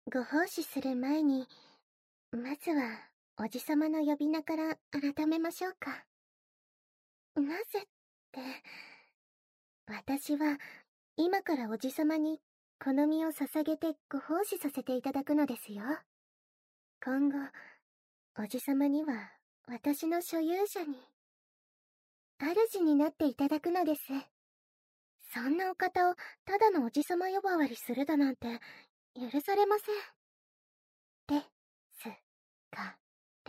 ご奉仕する前に、まずはおじさまの呼び名から改めましょうか。なぜって、私は今からおじさまにこの身を捧げてご奉仕させていただくのですよ。今後、おじさまには私の所有者に、主になっていただくのです。そんなお方をただのおじさま呼ばわりするだなんて許されません。ですから、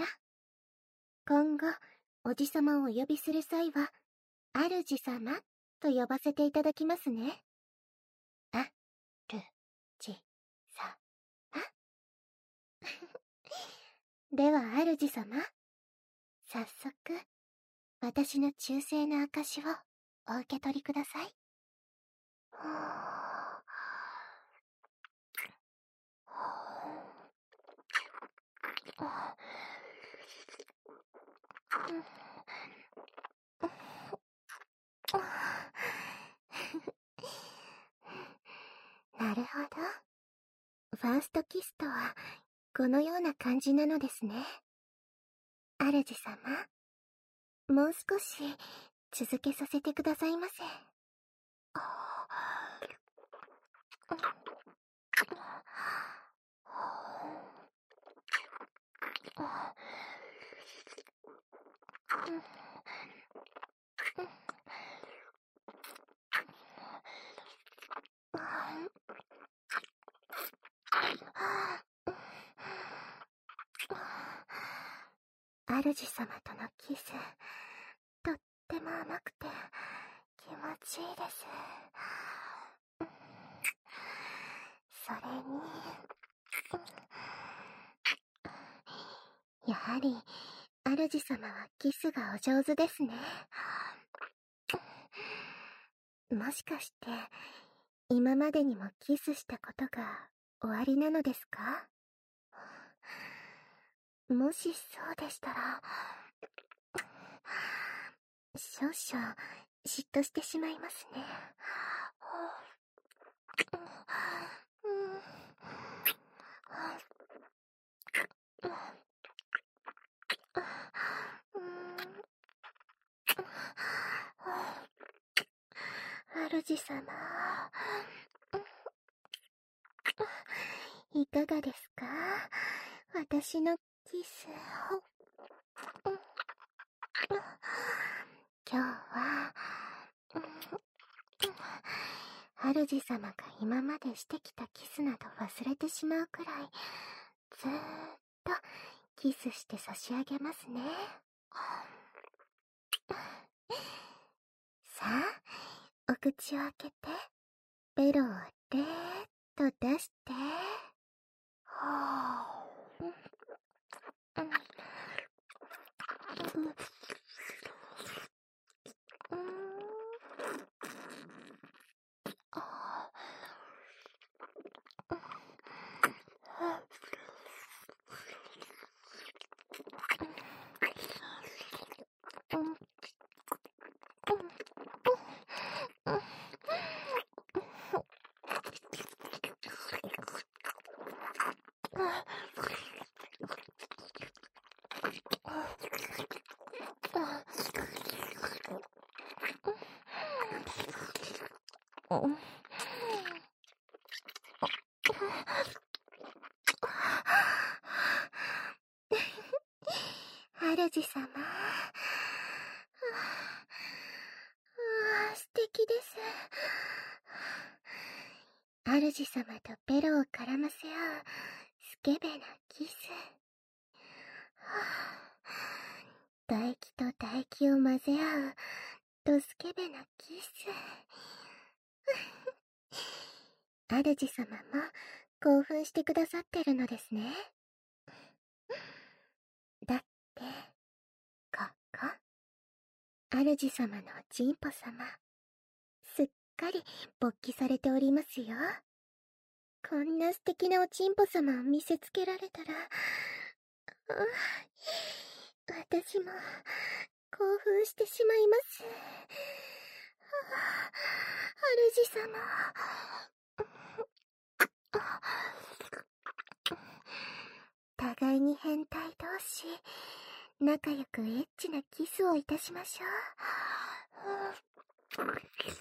今後おじさまをお呼びする際は、主様と呼ばせていただきますね。あるじさま。では主様、早速私の忠誠の証をお受け取りください。なるほど。ファーストキスとはこのような感じなのですね。主様、もう少し続けさせてくださいませ。主様とのキス、とっても甘くて気持ちいいです。それに、やはり主様はキスがお上手ですね。もしかして今までにもキスしたことがおありなのですか？もしそうでしたら、少々嫉妬してしまいますね。主様、いかがですか？私のキスを。今日は、主様が今までしてきたキスなど忘れてしまうくらい、ずーっとキスして差し上げますね。さあ、お口を開けて、ベロをレーっと出して。主様、素敵です。主様とベロを絡ませ合うスケベなキス。唾液と唾液を混ぜ合うドスケベなキス。主様も興奮してくださってるのですね。だって、ここ、主様のおちんぽ様、すっかり勃起されておりますよ。こんな素敵なおちんぽ様を見せつけられたら、私も興奮してしまいます。主様。 に変態同士、仲良くエッチなキスをいたしましょう。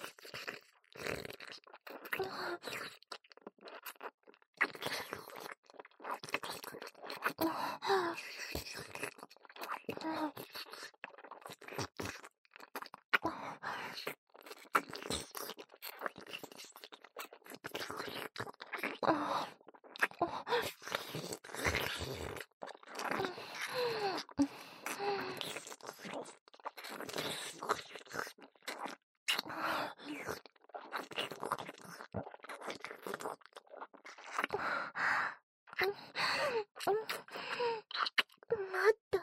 もっと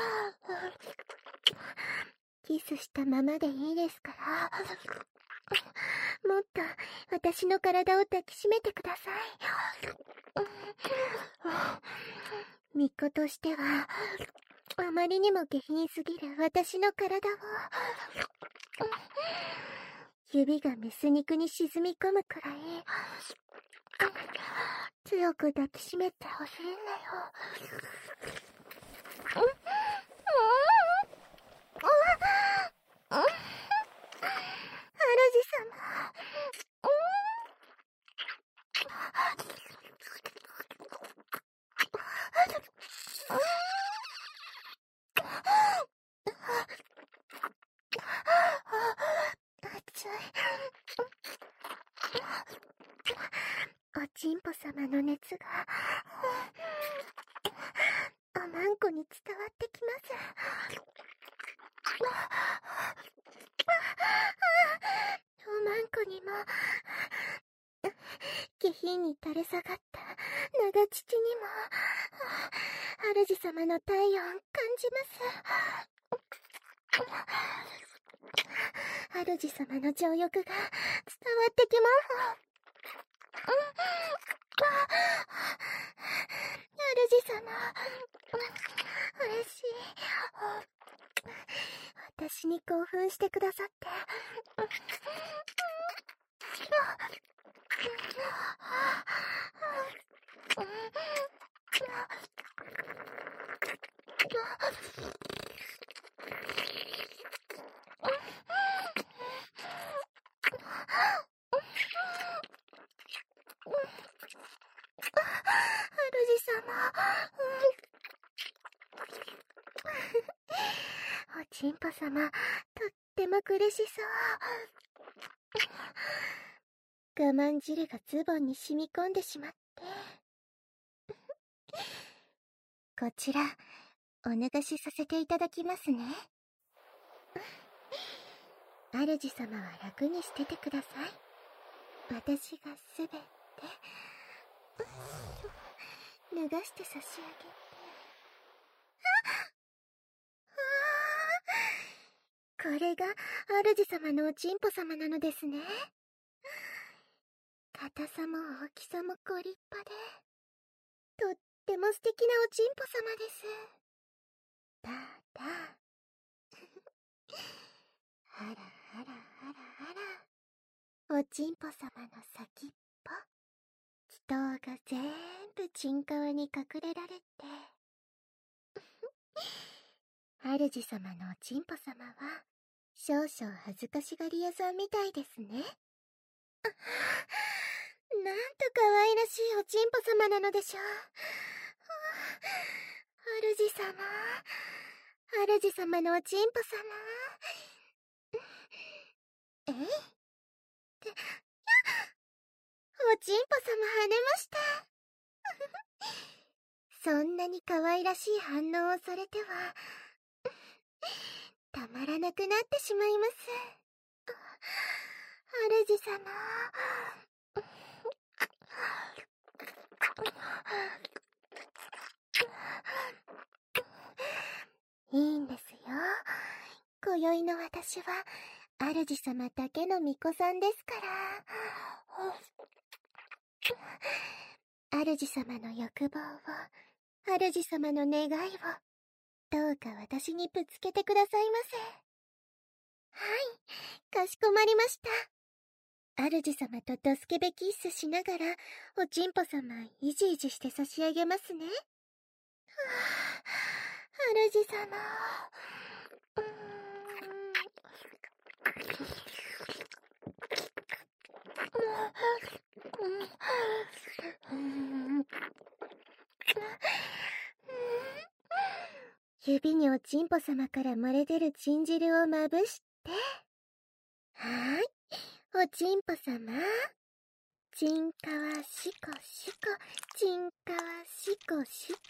キスしたままでいいですから、もっと私の体を抱きしめてください。巫女としてはあまりにも下品すぎる私の体を、指がメス肉に沈み込むくらい強く抱きしめてほしいんだよ。主様。熱い。おちんぽ様の熱がおまんこに伝わってきます。おまんこにも下品に垂れ下がった長乳にも主様の体温感じます。主様の情欲が伝わってきます。主様、嬉しい。私に興奮してくださって。主様、おちんぽ様、とっても苦しそう。我慢汁がズボンに染み込んでしまって。こちら、お脱がしさせていただきますね。主様は楽にしててください。私がすべて脱がして差し上げて。これが主様のおちんぽ様なのですね。硬さも大きさもご立派で、とっても素敵なおちんぽ様です。ただあらあらあらあら、おちんぽ様の先っぽ、気筒が全部ちんかわに隠れられて主様のおちんぽ様は少々恥ずかしがり屋さんみたいですね。なんと可愛らしいおちんぽ様なのでしょう。主様のおちんぽ様。えいっておちんぽ様跳ねました。そんなに可愛らしい反応をされてはたまらなくなってしまいます。主様。いいんですよ。今宵の私は主様だけの巫女さんですから。主様の欲望を、主様の願いを、どうか私にぶつけてくださいませ。はい、かしこまりました。主様とドスケベキッスしながら、おちんぽ様いじいじして差し上げますね。 主様。指におちんぽ様から漏れ出るチン汁をまぶして。はーい、おちんぽ様。チンカワシコシコ、チンカワシコシコ。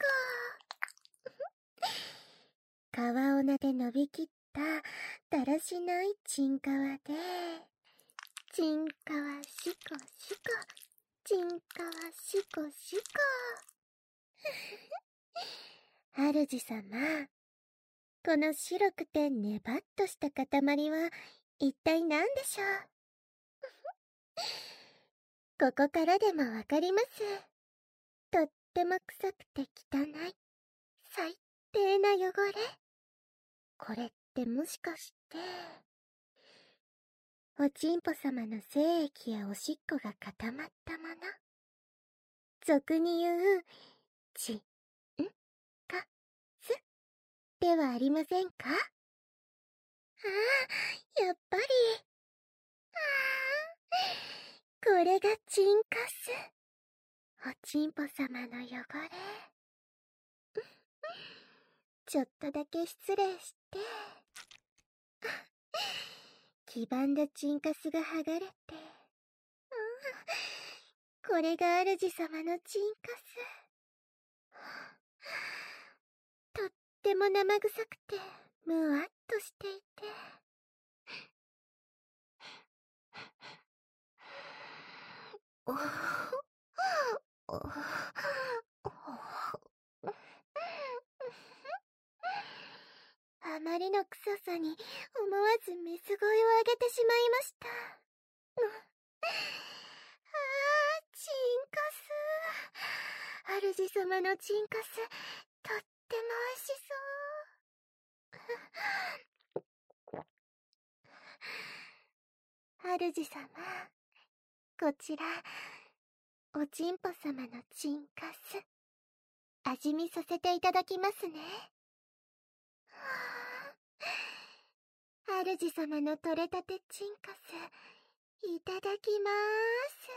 川女で伸びきっただらしないチンカワで、チンカワシコシコ、チンカワシコシコ。主様、この白くてネバッとした塊は一体何でしょう？ここからでもわかります。とっても臭くて汚い、最低な汚れ。これってもしかして、おちんぽ様の精液やおしっこが固まったもの。俗に言う、ち、ん、か、す、ではありませんか？ああ、やっぱり。これがチンカス。おちんぽ様の汚れ。ちょっとだけ失礼して。黄ばんだチンカスが剥がれて。これが主様のチンカス。とっても生臭くて、むわっとしていて。あまりの臭さに思わずメス声を上げてしまいました。チンカス。主様のチンカス、とっても美味しそう。主様、こちら、おちんぽ様のチンカス、味見させていただきますね。主様の取れたてチンカス、いただきまーす。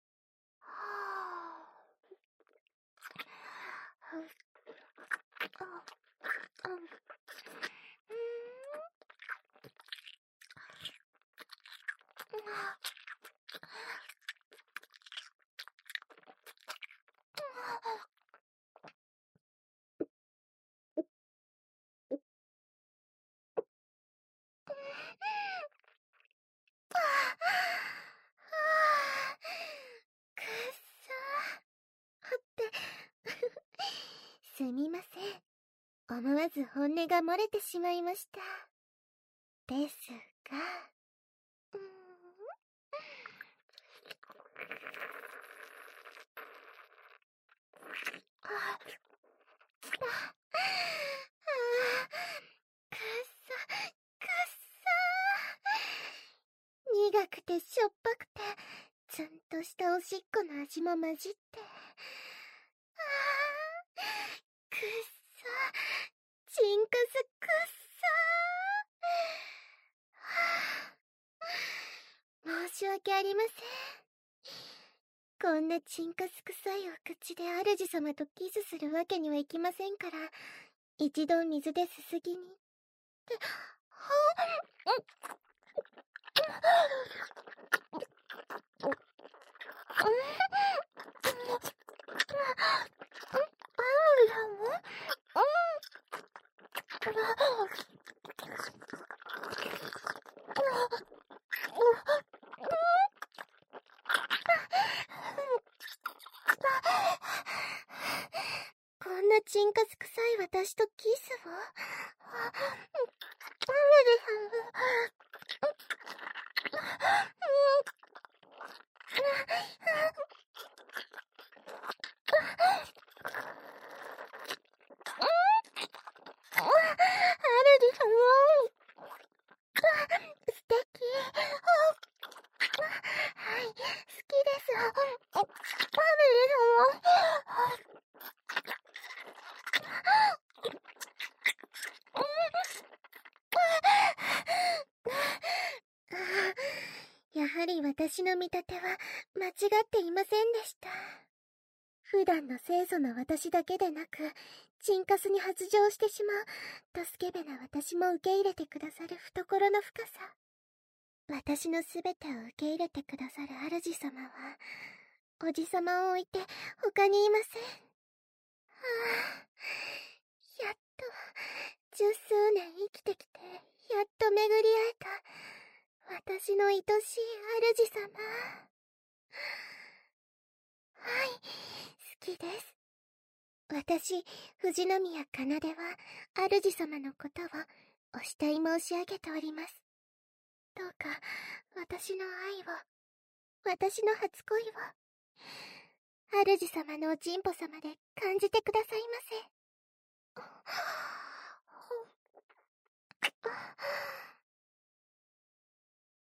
くっそーってすみません。思わず本音が漏れてしまいました。ですが、苦くてしょっぱくて、ツンとしたおしっこの味も混じって。くっそ、チンカスくっそ。申し訳ありません。こんなチンカス臭いお口で主様とキスするわけにはいきませんから、一度水ですすぎに。こんなチンカス臭い私とキスを？素敵。はい、好きです。 私の見立ては間違っていませんでした。普段の清楚な私だけでなく、チンカスに発情してしまう、とスケベな私も受け入れてくださる懐の深さ。私のすべてを受け入れてくださる主様は、おじさまを置いて他にいません。やっと、十数年生きてきて、やっと巡り会えた、私の愛しい主様。はい、好きです。私、富士宮奏は、主様のことを、お慕い申し上げております。どうか、私の愛を、私の初恋を、主様のおちんぽ様で感じてくださいませ。